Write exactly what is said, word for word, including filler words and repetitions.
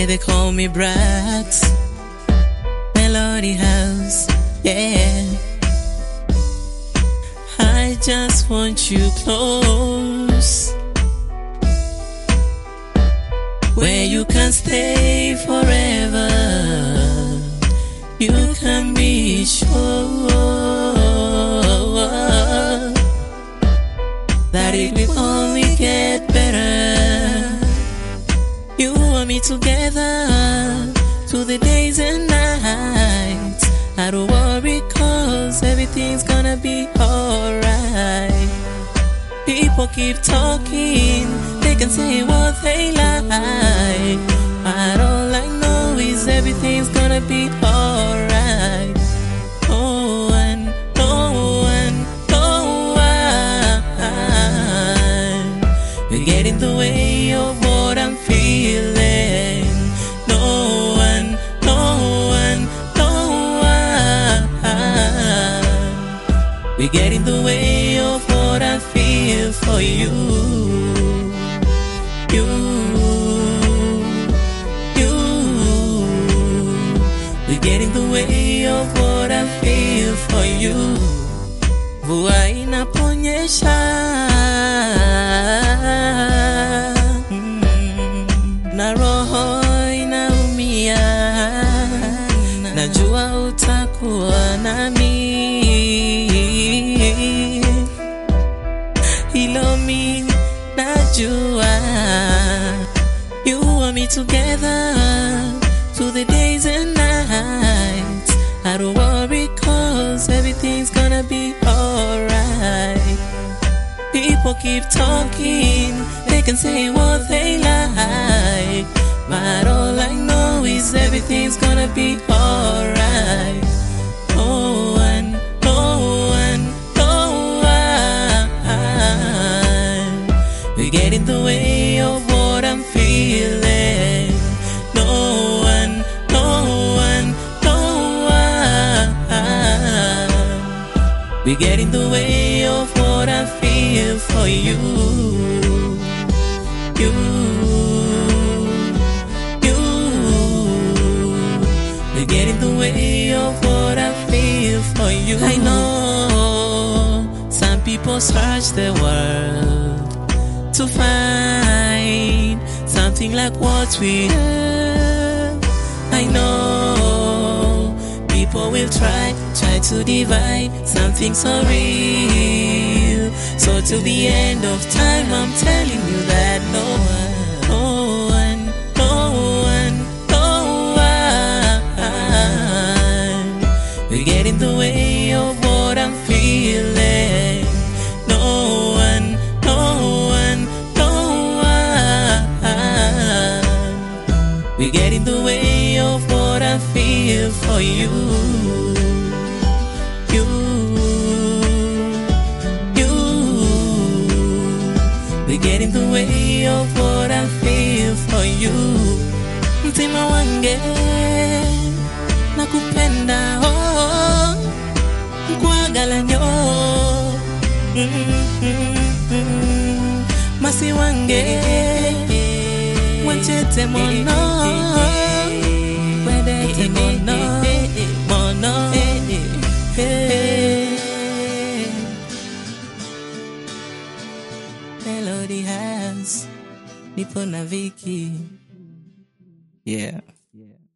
Yeah, they call me Brax. Melody House, yeah. I just want you close, where you can stay forever. You can be sure that it will only get better. You and me together through the days and nights. I don't worry, cause everything's gonna be alright. People keep talking, they can say what they like, but all I know is everything's gonna be alright. Oh, and oh, and oh, and you get in the way of what I'm feeling. No one, no one, no one. We get in the way of what I feel for you. You, you. We get in the way of what I feel for you. Mvua inaponyesha, na roho inaumia, najua utakuwa nami. Hilo mi najua. You and me together through the days and nights. I don't worry, cause everything's gonna be alright. People keep talking, they can say what they like, but all I know is everything's gonna be alright. Oh, and oh, and oh, and we get in the way of what I'm feeling. No one, no one, no one. We get in the way of what I feel for you. You, you. We get in the way of what I feel for you. I know some people search the world to find something like what we have. I know people will try, try to divide something so real. So till the end of time, I'm telling you that no one, no one, no one, no one. We get in the way of what I'm feeling. No one, no one, no one. We get in the way of what I feel for you. You, you. We get in the way of what I feel for you. Mtima wange nakupenda, oh, nkwagala nyo. Mm, mm, mm. Masi wange wachete mono, wedete mono, mono. Melody House, nipo na Vicky. Yeah.